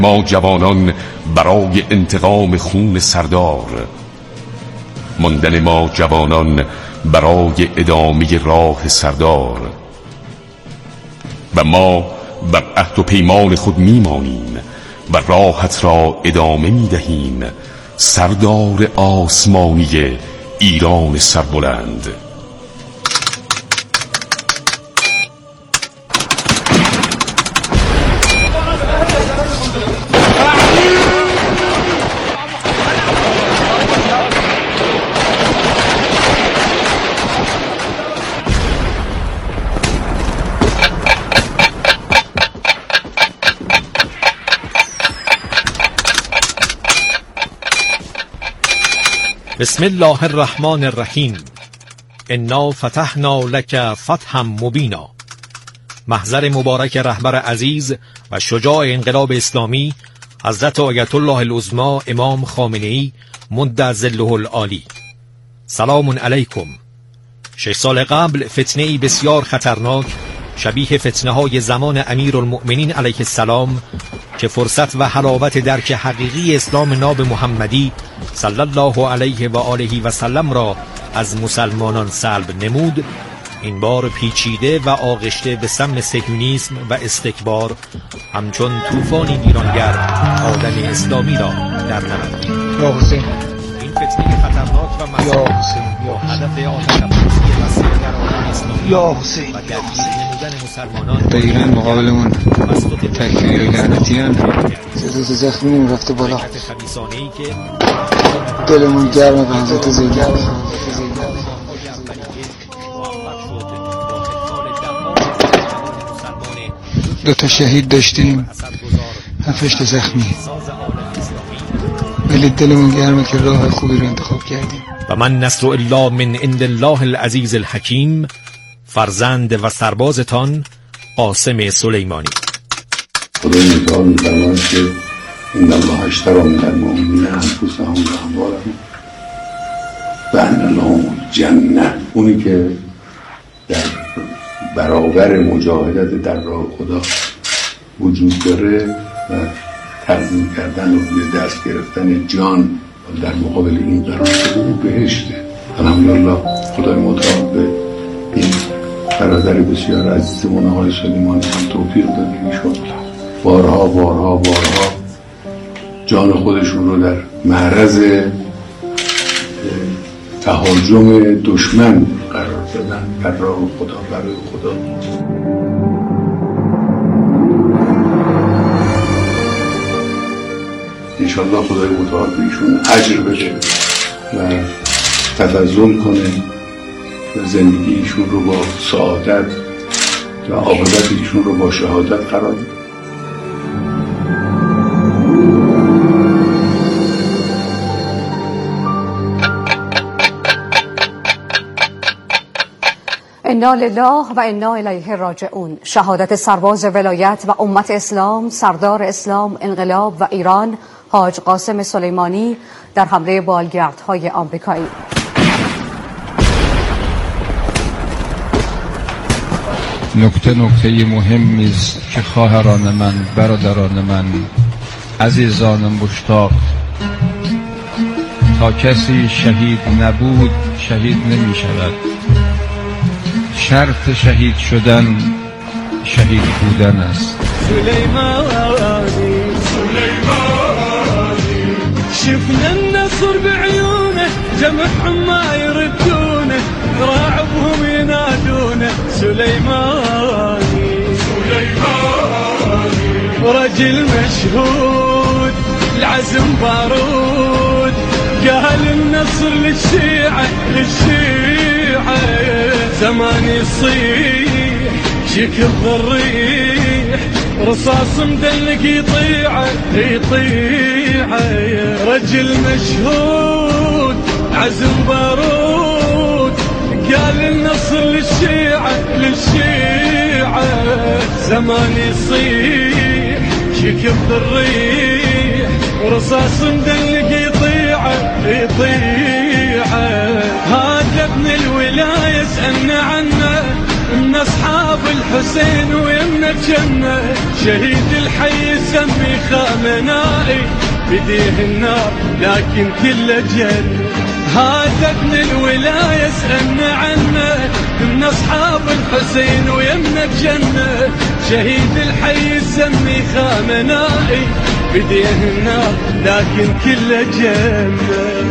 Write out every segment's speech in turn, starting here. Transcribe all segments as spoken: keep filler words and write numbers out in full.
ما جوانان برای انتقام خون سردار، ماندن ما جوانان برای ادامه راه سردار. و ما بر عهد و پیمان خود میمانیم و راحت را ادامه میدهیم، سردار آسمانی ایران سربلند. بسم الله الرحمن الرحیم. انا فتحنا لک فتحا مبینا. محضر مبارک رهبر عزیز و شجاع انقلاب اسلامی حضرت آیت الله العظمی امام خامنه‌ای مد ظله العالی. سلام علیکم. شش سال قبل فتنه‌ای بسیار خطرناک شبیه فتنه‌های زمان امیرالمؤمنین علیه السلام که فرصت و حلاوت درک حقیقی اسلام ناب محمدی صلی الله علیه و آله و سلم را از مسلمانان سلب نمود، این بار پیچیده و آغشته به سم صهیونیسم و استکبار همچون طوفانی ویرانگر آدم اسلامی را در نورد. یا حسین، این فتنه خطرناک و مخصوص یا حسین، یا هدف آتش‌افروزی وسیع در عالم اسلامی یا حسین، و درگیر نمودن مسلمانان به ایران مقابلمون تکفیری و لعنتیان. تعداد زخمیمون رفته بالا، خبیثانه‌ای که دلمون گرمه به حضرت زینب. دو تا شهید داشتیم، هفتش تا زخمی، ولی دلمون گرمه که راه خوبی رو انتخاب کردیم. و من نصر الا من عند الله العزیز الحکیم. فرزند و سربازتان قاسم سلیمانی. خدای متعال می‌فرماید که ان الله اشتری من المؤمنین انفسهم و اموالهم و ان لهم الجنه. اونی که در برابر مجاهدت در راه خدا وجود داره و تقدیم کردن و به دست گرفتن جان در مقابل این قرار شده او بهشته. الحمدلله خدای متعال به این برادر بسیار عزیزمون آقای سلیمانی هم توفیق داده. ایشون بارها بارها بارها جان خودشون رو در معرض تهاجم دشمن قرار دادن در راه خدا، برای خدا. انشالله خدای متعال به ایشون اجر بده و تفضل کنه و زندگی ایشون رو با سعادت و عاقبت ایشون رو با شهادت قرار بده. انا لله و انا الیه راجعون. شهادت سرباز ولایت و امت اسلام، سردار اسلام انقلاب و ایران حاج قاسم سلیمانی در حمله بالگردهای آمریکایی. نکته نکته مهمی است که خواهران من، برادران من، عزیزان مشتاق، تا کسی شهید نبود شهید نمی شود. شرط شهید شدن شهید بودن است. سلیمانی سلیمانی شفنا النصر بعيونه، جمعهم ما يردونه، راعبهم ينادونه. سليماني سليماني رجل مشهود، العزم بارود، قال النصر للشيعة للشيعة. زمان يصيح شكل الريح، رصاص مدلق يطيعه يطيعه. رجل مشهود، عزم بارود، قال النصر للشيعة للشيعة. زمان يصيح شكل الريح، رصاص مدلق يطيعه يطيعه. هذا ابن الولاية سألنا عنه، أصحاب الحسين ويمنا الجنة شهيد الحي يسمي خامنائي بديه النار لكن كله جنة هذا ابن الولاية اسألنا عنه من أصحاب الحسين ويمنا الجنة شهيد الحي يسمي خامنائي بديه النار لكن كله جنة.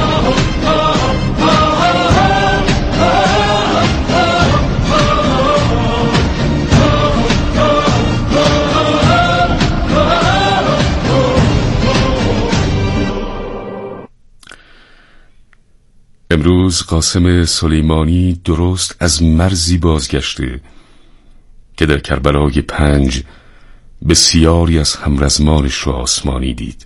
امروز قاسم سلیمانی درست از مرزی بازگشته که در کربلای پنج بسیاری از همرزمانش را آسمانی دید.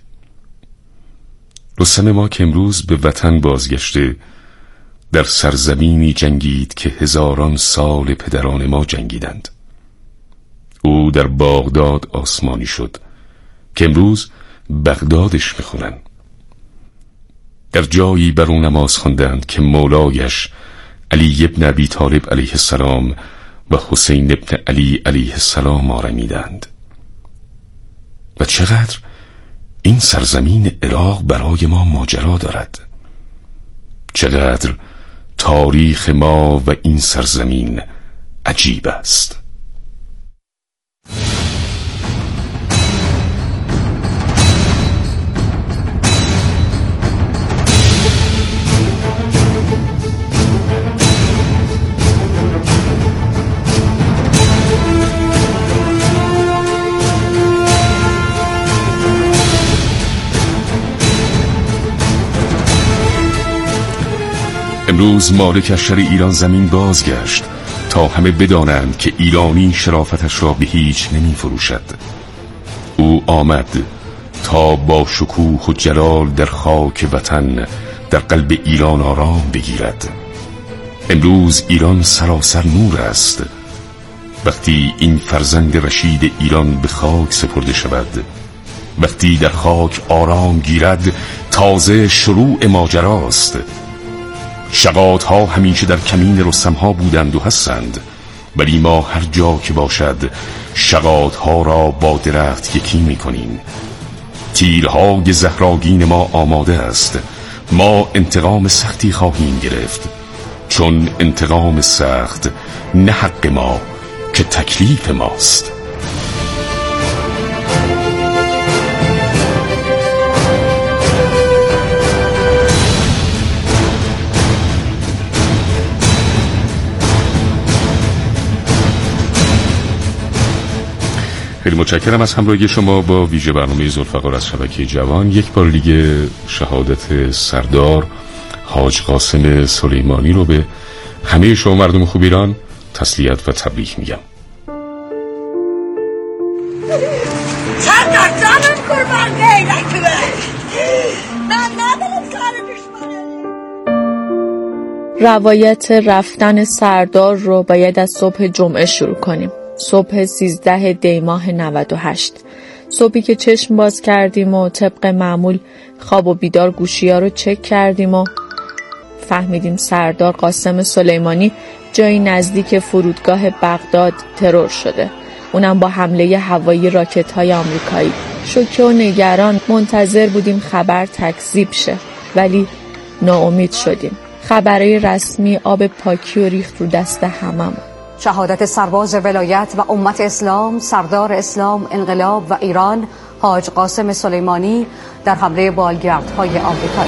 رستم ما که امروز به وطن بازگشته در سرزمینی جنگید که هزاران سال پدران ما جنگیدند. او در بغداد آسمانی شد که امروز بغدادش میخونن. در جایی بر او نماز خواندند که مولایش علی ابن ابی طالب علیه السلام و حسین ابن علی علیه السلام آرمیدند. و چقدر این سرزمین عراق برای ما ماجرا دارد، چقدر تاریخ ما و این سرزمین عجیب است. امروز مالک اشتر ایران زمین بازگشت تا همه بدانند که ایرانی شرافتش را به هیچ نمی فروشد. او آمد تا با شکوه و جلال در خاک وطن در قلب ایران آرام بگیرد. امروز ایران سراسر نور است. وقتی این فرزند رشید ایران به خاک سپرده شود، وقتی در خاک آرام گیرد، تازه شروع ماجراست. شغادها همیشه در کمین رستمها بودند و هستند، ولی ما هر جا که باشد شغادها را با درخت یکی می کنیم. تیرهای زهراگین ما آماده است. ما انتقام سختی خواهیم گرفت، چون انتقام سخت نه حق ما که تکلیف ماست. خیلی متشکرم از همراهی شما با ویژه برنامه ذوالفقار از شبکه جوان. یک بار دیگه شهادت سردار حاج قاسم سلیمانی رو به همه شما مردم خوب ایران تسلیت و تبریک میگم. سردار جانم قربان غیرت من ندارم کار دشمنه. روایت رفتن سردار رو باید از صبح جمعه شروع کنیم. صبح سیزده دی ماه نود و هشت، صبحی که چشم باز کردیم و طبق معمول خواب و بیدار گوشی ها رو چک کردیم و فهمیدیم سردار قاسم سلیمانی جایی نزدیک فرودگاه بغداد ترور شده، اونم با حمله هوایی راکت های آمریکایی. شوکه و نگران منتظر بودیم خبر تکذیب شه، ولی ناامید شدیم. خبرهای رسمی آب پاکی و ریخت رو دست هممون. شهادت سرباز ولایت و امت اسلام سردار اسلام انقلاب و ایران حاج قاسم سلیمانی در حمله بالگردهای آمریکایی.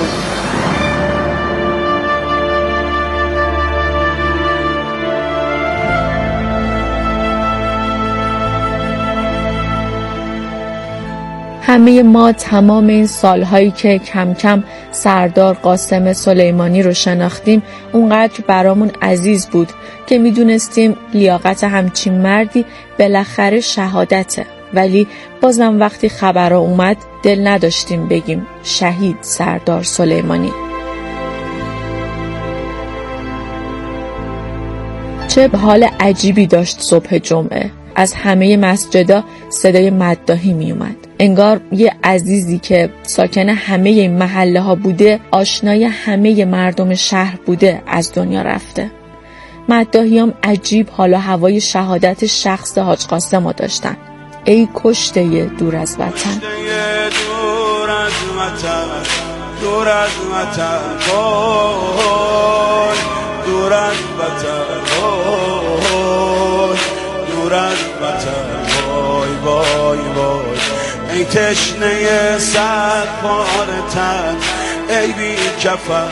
همه ما تمام این سالهایی که کم کم سردار قاسم سلیمانی رو شناختیم اونقدر برامون عزیز بود که میدونستیم لیاقت همچین مردی بالاخره شهادته، ولی بازم وقتی خبرها اومد دل نداشتیم بگیم شهید سردار سلیمانی. چه حال عجیبی داشت صبح جمعه. از همه مسجدا صدای مداحی می اومد. انگار یه عزیزی که ساکن همه این محله ها بوده، آشنای همه مردم شهر بوده، از دنیا رفته. مداحیام عجیب حال و هوای شهادت شخص حاج قاسم رو داشتن. ای کشته دور از وطن، دور از وطن، دور از وطن، دور از وطن، دور از وطن، وای وای وای، ای تشنه صد بار تن، ای بی کفن.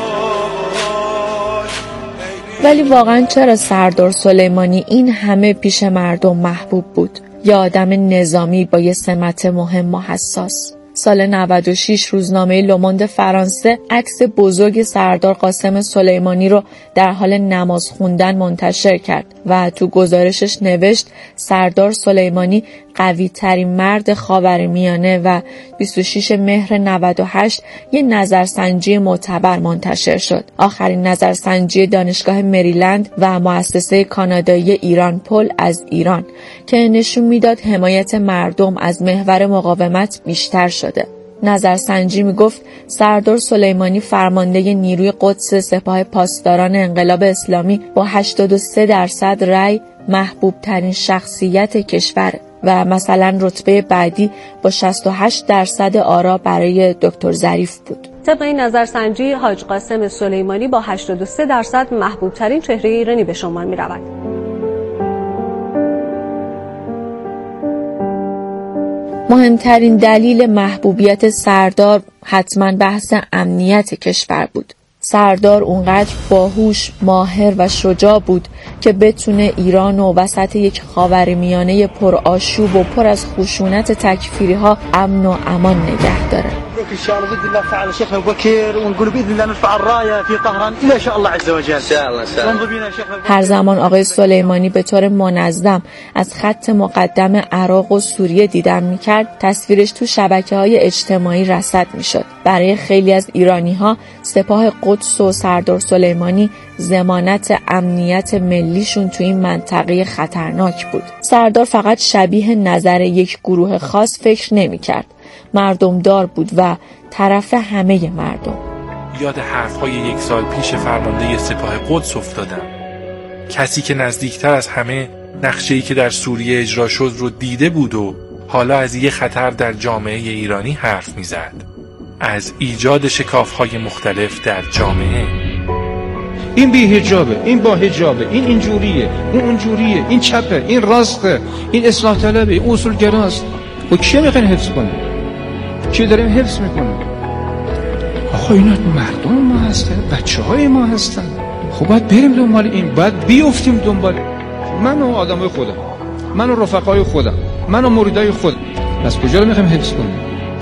ولی واقعا چرا سردار سلیمانی این همه پیش مردم محبوب بود؟ یه آدم نظامی با یه سمت مهم و حساس. سال نود و شش روزنامه لوموند فرانسه عکس بزرگ سردار قاسم سلیمانی رو در حال نماز خوندن منتشر کرد و تو گزارشش نوشت سردار سلیمانی قوی ترین مرد خاورمیانه و بیست و شش مهر نود و هشت یه نظرسنجی معتبر منتشر شد. آخرین نظرسنجی دانشگاه مریلند و مؤسسه کانادایی ایران پل از ایران که نشون میداد حمایت مردم از محور مقاومت بیشتر شده. نظرسنجی میگفت سردار سلیمانی فرمانده نیروی قدس سپاه پاسداران انقلاب اسلامی با هشتاد و سه درصد رأی محبوب ترین شخصیت کشور و مثلا رتبه بعدی با شصت و هشت درصد آرا برای دکتر ظریف بود. طبق این نظرسنجی حاج قاسم سلیمانی با هشتاد و سه درصد محبوب ترین چهره ایرانی به شمار می رود. مهمترین دلیل محبوبیت سردار حتما بحث امنیت کشور بود. سردار اونقدر باهوش، ماهر و شجاع بود که بتونه ایران و وسط یک خاورمیانه پر آشوب و پر از خشونت تکفیری ها امن و امان نگه داره. ان شاء الله باذن الله فعل شيخنا ابو بكر ونقول باذن الله نرفع الرايه في طهران الى شاء الله عز وجل. ان شاء الله ان شاء الله. هر زمان آقای سلیمانی به طور منظم از خط مقدم عراق و سوریه دیدن میکرد، تصویرش تو شبکه‌های اجتماعی رصد میشد. برای خیلی از ایرانی‌ها سپاه قدس و سردار سلیمانی ضمانت امنیت ملیشون تو این منطقه خطرناک بود. سردار فقط شبیه نظر یک گروه خاص فکر نمی‌کرد. مردم دار بود و طرف همه مردم. یاد حرفهای یک سال پیش فرمانده سپاه قدس افتادم. کسی که نزدیکتر از همه نقشه‌ای که در سوریه اجرا شد رو دیده بود و حالا از یه خطر در جامعه ایرانی حرف میزد. از ایجاد شکاف‌های مختلف در جامعه. این بی حجابه، این با حجابه، این اینجوریه، این اونجوریه، این چپه، این راسته، این اصلاح طلبه، این اصولگراست. و کی میخواین حفظ کنه؟ کی داریم حفظ میکنه؟ آخه اینا مردم ما هستن، بچه های ما هستن. خب باید بریم دنبال این، باید بیافتیم دنبال من و آدمای خودم، من و رفقای خودم، من و مریدای خودم. از کجا رو میخوایم حفظ کنیم؟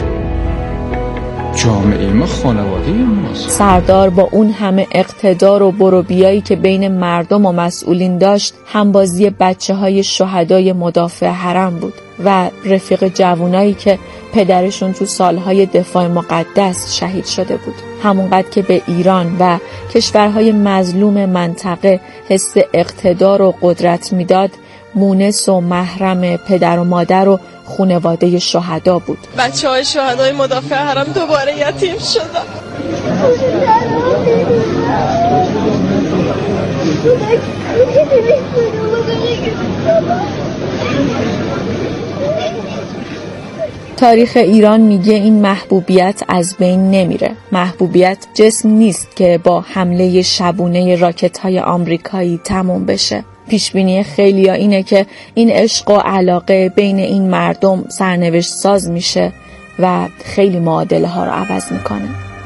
جامعه ما خانواده ماست. سردار با اون همه اقتدار و بروبیایی که بین مردم و مسئولین داشت، همبازی بچه های شهدای مدافع حرم بود و رفیق جوانایی که پدرشون تو سالهای دفاع مقدس شهید شده بود. همونقدر که به ایران و کشورهای مظلوم منطقه حس اقتدار و قدرت میداد، مونس و محرم پدر و مادر و خانواده شهدا بود. بچه های شهدای مدافع حرم دوباره یتیم شدن. تاریخ ایران میگه این محبوبیت از بین نمیره. محبوبیت جسم نیست که با حمله شبونه راکت‌های آمریکایی تموم بشه. پیشبینی خیلی‌ها اینه که این عشق و علاقه بین این مردم سرنوشت ساز میشه و خیلی معادله ها رو عوض میکنه.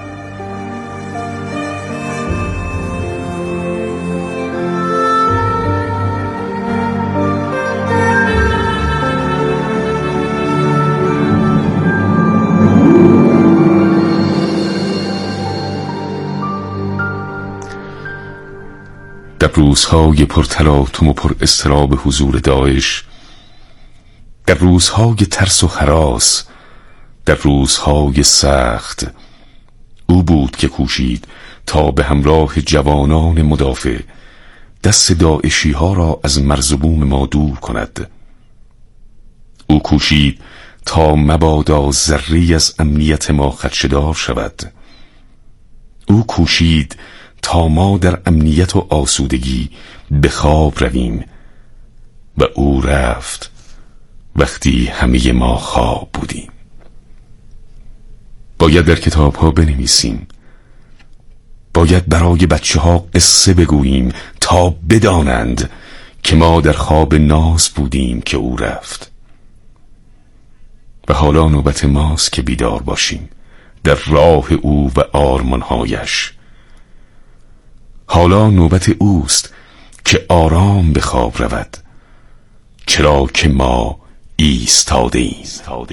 در روزهای پر تلاطم و پر اضطراب حضور داعش، در روزهای ترس و هراس، در روزهای سخت، او بود که کوشید تا به همراه جوانان مدافع دست داعشی ها را از مرز و بوم ما دور کند. او کوشید تا مبادا ذره‌ای از امنیت ما خدشه‌دار شود. او کوشید تا ما در امنیت و آسودگی به خواب رویم و او رفت وقتی همه ما خواب بودیم. باید در کتاب ها بنویسیم، باید برای بچه ها قصه بگوییم تا بدانند که ما در خواب ناز بودیم که او رفت و حالا نوبت ماست که بیدار باشیم در راه او و آرمانهایش. حالا نوبت اوست که آرام به خواب رود، چرا که ما ایستاده ایم.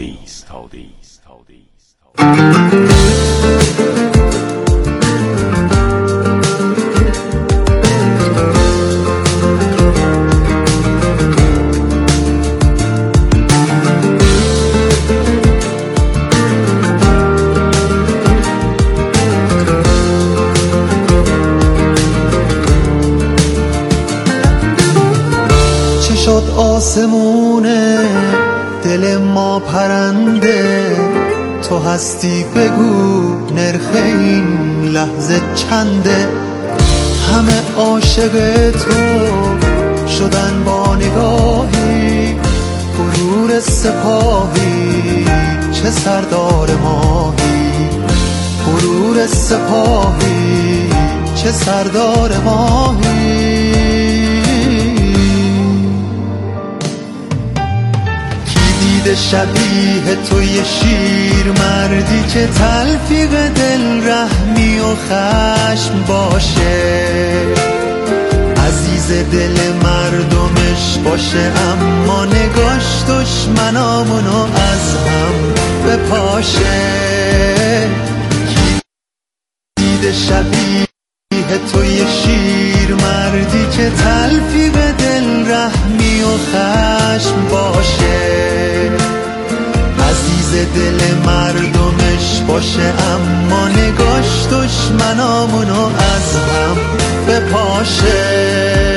شد آسمونه دل ما پرنده، تو هستی بگو نرخ این لحظه چنده. همه عاشق تو شدن با نگاهی، غرور سپاهی چه سردار ماهی، غرور سپاهی چه سردار ماهی. شبیه توی شیر مردی که تلفیق دل رحمی و خشم باشه، عزیز دل مردمش باشه، اما نگاش دشمنامونو از هم بپاشه. کی دیده شبیه توی شیر مردی که تلفیق دل رحمی و خشم باشه، عزیز دل مردمش باشه، اما نگاش دشمنامونو از هم بپاشه.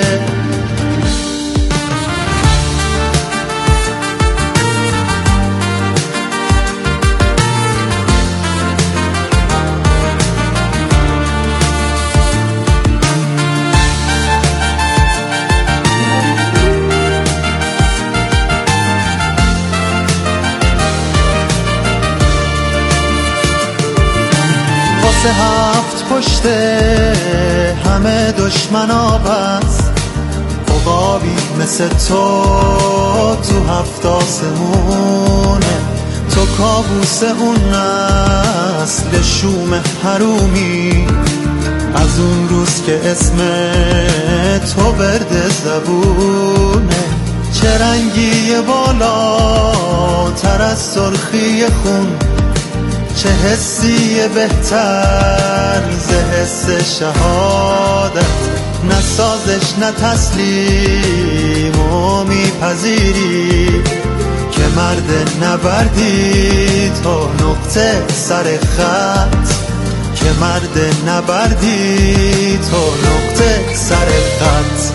هفت پشته همه دشمنا بس، عقابی مثل تو تو هفت آسمونه، تو کابوس اون نسل شوم حرومی، از اون روز که اسم تو برد زبونه. چه رنگی بالا تر از سرخی خون، چه حسی بهتر ز حس شهادت، نه سازش نه تسلیم و میپذیری که مرد نبردی تو نقطه سر خط، که مرد نبردی تو نقطه سر خط.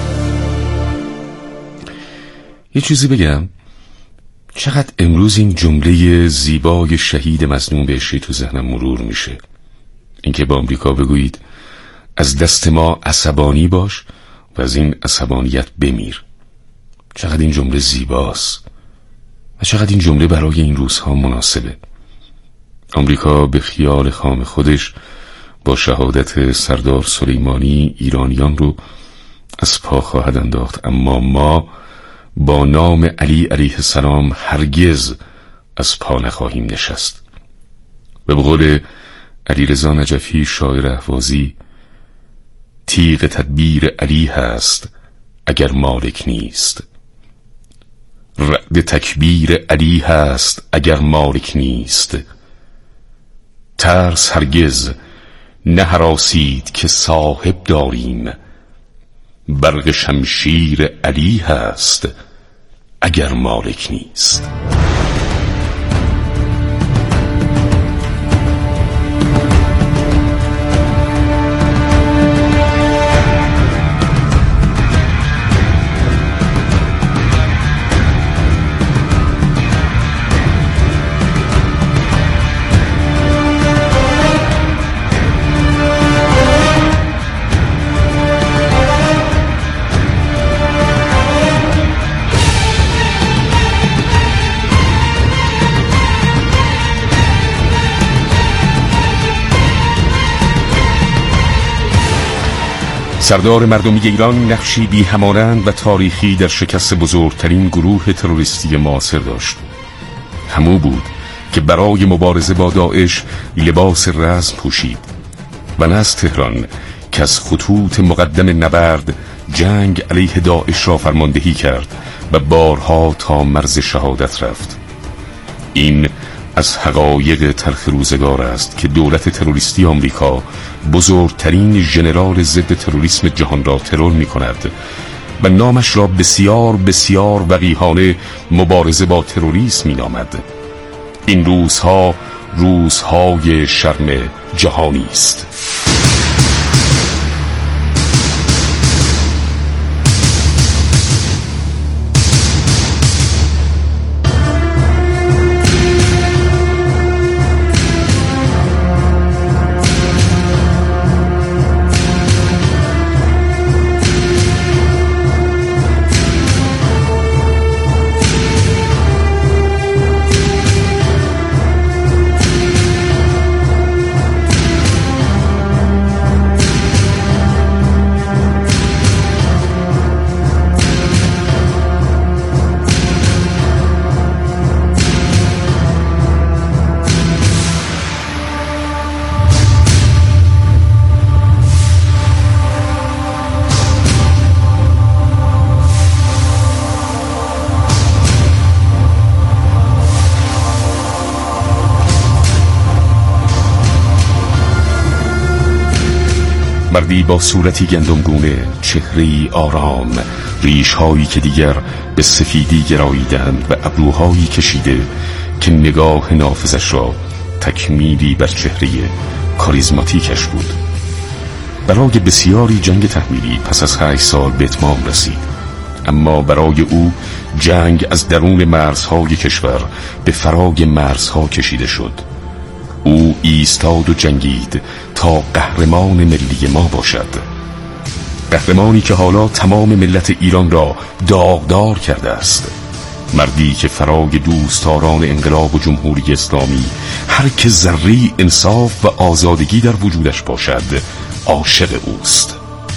یه چیزی بگم، چقدر امروز این جمله زیبای شهید مظنون بهشتی تو ذهنم مرور میشه، اینکه با آمریکا بگویید از دست ما عصبانی باش و از این عصبانیت بمیر. چقدر این جمله زیباست و چقدر این جمله برای این روزها مناسبه. آمریکا به خیال خام خودش با شهادت سردار سلیمانی ایرانیان رو از پا خواهد انداخت، اما ما با نام علی علیه السلام هرگز از پا نخواهیم نشست. و به قول علیرضا نجفی شاعر اهوازی، تیغ تدبیر علی هست اگر مالک نیست، رعد تکبیر علی هست اگر مالک نیست، ترس هرگز نه هراسید که صاحب داریم، برق شمشیر علی هست اگر مالک نیست. سردار مردمی ایران نقشی بی همانند و تاریخی در شکست بزرگترین گروه تروریستی معاصر داشت. همو بود که برای مبارزه با داعش لباس رزم پوشید و نه از تهران که از خطوط مقدم نبرد جنگ علیه داعش را فرماندهی کرد و بارها تا مرز شهادت رفت. این از حقایق تلخ روزگار است که دولت تروریستی آمریکا بزرگترین ژنرال ضد تروریسم جهان را ترور می کند و نامش را بسیار بسیار وقیحانه مبارزه با تروریسم می نامد. این روزها روزهای شرم جهانی است. مردی با صورتی گندمگونه، چهره‌ای آرام، ریش‌هایی که دیگر به سفیدی گراییدند و ابروهایی کشیده که نگاه نافذش را تکمیلی بر چهره کاریزماتیکش بود. برای بسیاری جنگ تحمیلی پس از هشت سال به اتمام رسید، اما برای او جنگ از درون مرزهای کشور به فراگ مرزها کشیده شد. او ایستاد و جنگید تا قهرمان ملی ما باشد، قهرمانی که حالا تمام ملت ایران را داغدار کرده است، مردی که فراگ دوستداران انقلاب و جمهوری اسلامی هر که ذره انصاف و آزادگی در وجودش باشد عاشق اوست.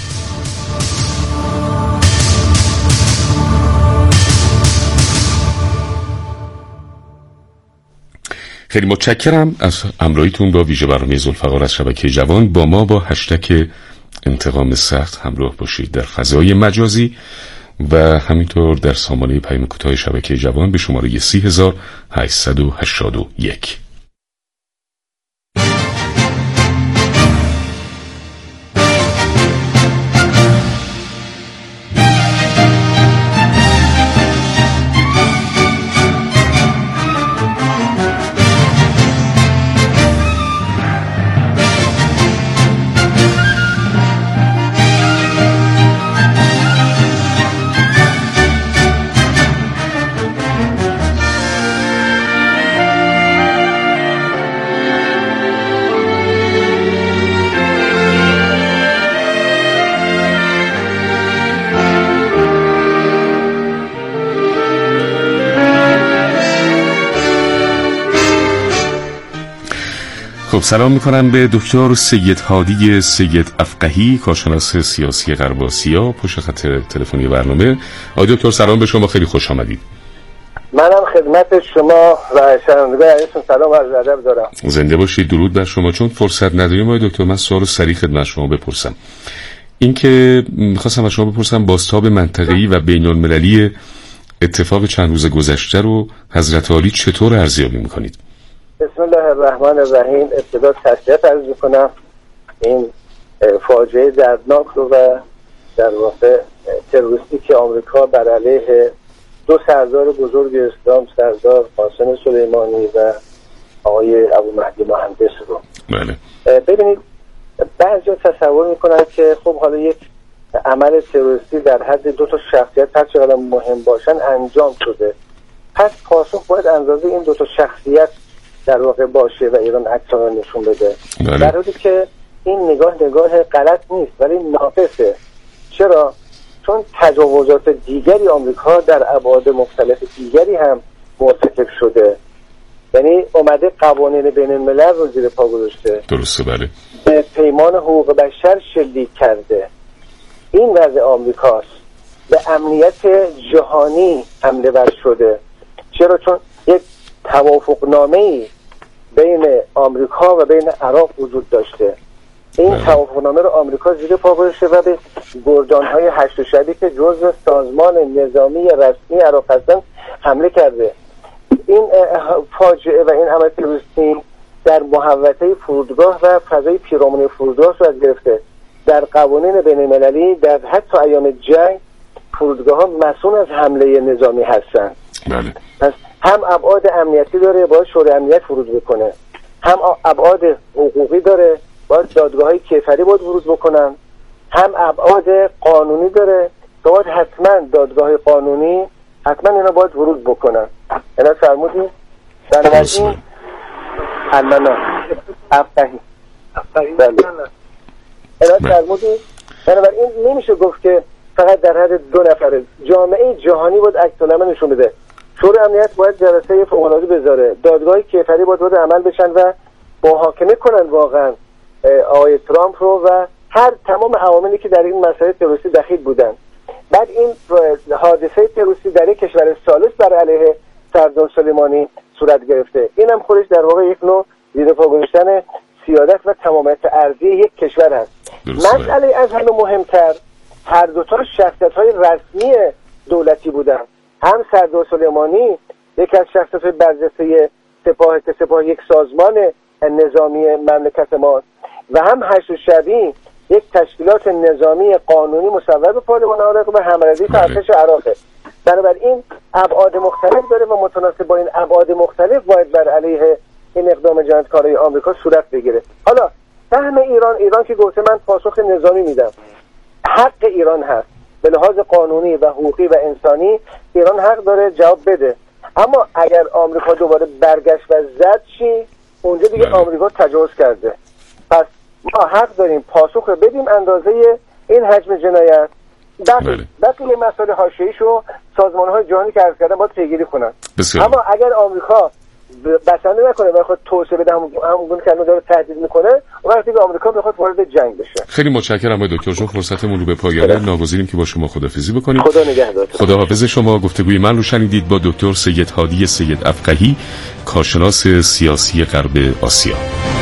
خیلی متشکرم از همراهیتون با ویژه برنامه ذوالفقار از شبکه جوان. با ما با هشتگ انتقام سخت همراه باشید در فضای مجازی و همینطور در سامانه پیام کوتاه شبکه جوان به شماره سی هزار هشتصد و هشتاد و یک. خب سلام میکنم به دکتر سید هادی سید افقهی، کارشناس سیاسی غرب آسیا، پشت خط تلفنی برنامه. آقای دکتر سلام به شما، خیلی خوش آمدید. منم خدمت شما و شنوندگان عزیزتون سلام و عرض ادب دارم. زنده باشید. درود بر شما. چون فرصت نداریم آقای دکتر من سوال سریع خدمت شما بپرسم. این که میخواستم از شما بپرسم بازتاب منطقه‌ای و بین المللی اتفاق چند روز گذشته رو حضرت عالی چطور ارزیابی میکنید؟ بسم الله الرحمن الرحیم. ابتدا تسلیت عرض میکنم این فاجعه دردناک رو و در واقع تروریستی که آمریکا بر علیه دو سردار بزرگ اسلام، سردار قاسم سلیمانی و آقای ابو مهدی مهندس رو بله. ببینید بعضی تصور میکنن که خب حالا یک عمل تروریستی در حد دو تا شخصیت هر چقدر مهم باشن انجام شده، پس پاسخ باید اندازه این دو تا شخصیت در واقع باشه و ایران عکس‌ها نشون بده. در حالی که این نگاه نگاه غلط نیست ولی ناقصه. چرا؟ چون تجاوزات دیگری آمریکا در ابعاد مختلف دیگری هم مرتکب شده، یعنی اومده قوانین بین الملل رو زیر پا گذاشته، درسته بله، به پیمان حقوق بشر شلیک کرده این وضع آمریکاست، به امنیت جهانی حمله ور شده. چرا؟ چون یک توافقنامه‌ای بین آمریکا و بین عراق وجود داشته. این توافقنامه رو آمریکا زیر پا گذاشته و به گردان‌های هشت شبی که جزو سازمان نظامی رسمی عراق هستند حمله کرده. این فاجعه و این عمل تروریستی در محوطه فرودگاه و فضای پیرامون فرودگاه صورت گرفته. در قوانین بین‌المللی در حتی ایام جنگ فرودگاه‌ها مسئول از حمله نظامی هستند. بله. پس هم ابعاد امنیتی داره، باید شورای امنیت ورود بکنه، هم ابعاد حقوقی داره، باید دادگاه‌های کیفری باید ورود بکنن، هم ابعاد قانونی داره، باید حتما دادگاه قانونی حتما اینا باید ورود بکنن. اینا فرمودین؟ بنابراین حنانا افقهی بله اینا فرمودین؟ بنابراین نمیشه گفت که فقط در حد دو نفره. جامعه جهانی باید عکس‌العمل نشون بده. شورای امنیت باید جلسه فوق‌العاده بذاره، دادگاه کیفری باید وارد عمل بشن و محاکمه کنن واقعا آقای ترامپ رو و هر تمام عواملی که در این مسئله تروریستی دخیل بودن. بعد این حادثه تروریستی در یک کشور ثالث بر علیه سردار سلیمانی صورت گرفته. اینم خودش در واقع یک نوع زیر پا گذاشتن سیادت و تمامیت ارضی یک کشور هست. مسئله از همه مهمتر، هر دو تا شخصیت‌های رسمی دولتی بودن. هم سردار سلیمانی یکی از شخصیت‌های برجسته سپاه که سپاه یک سازمان نظامی مملکت ما و هم هشت شبی یک تشکیلات نظامی قانونی مصوب به پارلمان عراق و هم‌ردیف ارتش عراقه. بنابراین ابعاد مختلف داره و متناسب با این ابعاد مختلف باید بر علیه این اقدام جنایتکارانه آمریکا صورت بگیره. حالا سهم ایران ایران که گفته من پاسخ نظامی میدم، حق ایران هست به لحاظ قانونی و حقوقی و انسانی، ایران حق داره جواب بده. اما اگر آمریکا دوباره برگشت و زد چی؟ اونجا دیگه آمریکا تجاوز کرده. پس ما حق داریم پاسخ رو بدیم اندازه این حجم جنایت. بقیه مسائل حاشیه‌ایشو سازمان‌های جهانی که عرض کردم باید پیگیری کنن. اما اگر آمریکا بسنده نکنه و خود توسعه بده همون که داره تهدید میکنه، وقتی که آمریکا بخواد وارد جنگ بشه. خیلی متشکرم آقای دکتر، چون فرصتمون رو به پایان ناگزیریم که با شما خداحافظی بکنیم. خدا نگهدار. خداحافظ شما. گفتگوی من رو شنیدید با دکتر سید هادی سید افقهی، کارشناس سیاسی غرب آسیا.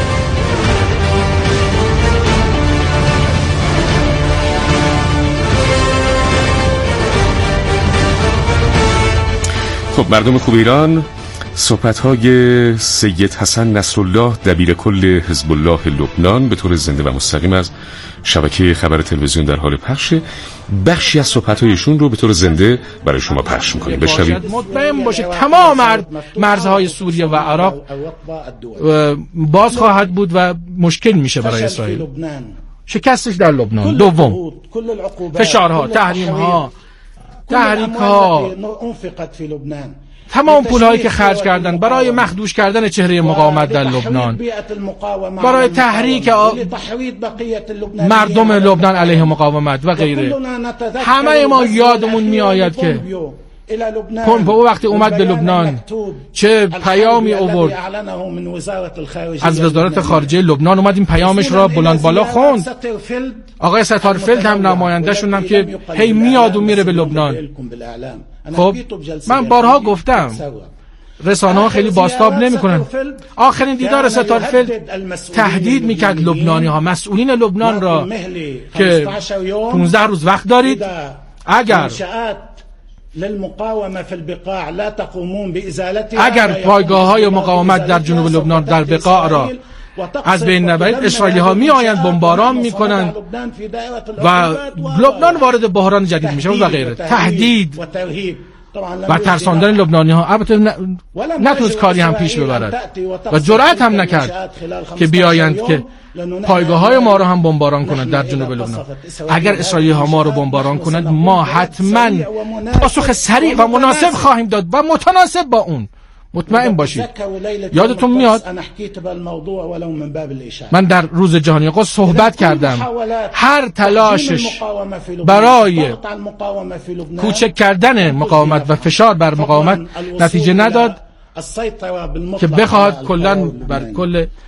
خب مردم خوب ایران، صحبت‌های سید حسن نصرالله دبیر کل حزب الله لبنان به طور زنده و مستقیم از شبکه خبر تلویزیون در حال پخش. بخشی از صحبت‌هایشون رو به طور زنده برای شما پخش می‌کنیم. بشنوید. مطمئن باشید تمام مرزهای سوریه و عراق باز خواهد بود و مشکل میشه برای اسرائیل. شکستش در لبنان. دوم، فشارها، تحریم‌ها، تحریک‌ها، تمام پولهایی که خرج کردن برای مخدوش کردن چهره مقاومت در لبنان، برای تحریک مردم لبنان علیه مقاومت و غیره. همه ما یادمون می آید که پومپئو وقتی اومد به لبنان چه پیامی آورد از وزارت خارجه لبنان، اومد این پیامش را بلند بالا خوند. آقای ستارفلد هم نمایندهشون هم که هی میاد و میره به لبنان. خب من بارها گفتم رسانه ها خیلی باستاب نمیکنن. آخرین دیدار ستارفلد تهدید میکرد لبنانی ها، مسئولین لبنان را که پانزده روز وقت دارید، اگر اگر پایگاه های مقاومت در جنوب لبنان در بقاع را از بین نبرید، اسرائیلی ها می آیند بمباران می کنند و لبنان وارد بحران جدید می شود و غیره. تهدید و ترساندن لبنانی ها. البته نتونست کاری هم پیش ببرد و جرأت هم نکرد که بیایند که پایگاه های ما رو هم بمباران کنند در جنوب لبنان. اگر اسرائیلی ها ما رو بمباران کنند، ما حتما پاسخ سریع و مناسب خواهیم داد و متناسب با اون. مطمئن باشید. یادتون میاد من در روز جهانی قدس صحبت کردم، هر تلاشش برای کوچک کردن مقاومت و فشار بر مقاومت نتیجه نداد که بخواد کلاً بر کل